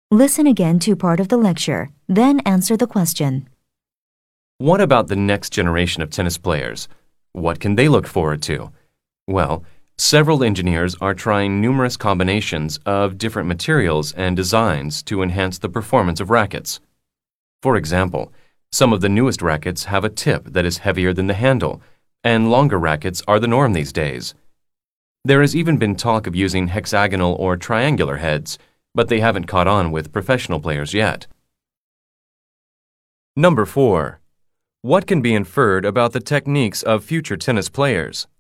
Listen again to part of the lecture, then answer the question. What about the next generation of tennis players? What can they look forward to? Well, several engineers are trying numerous combinations of different materials and designs to enhance the performance of rackets. For example, some of the newest rackets have a tip that is heavier than the handle, and longer rackets are the norm these days. There has even been talk of using hexagonal or triangular heads, but they haven't caught on with professional players yet. Number 4. What can be inferred about the techniques of future tennis players?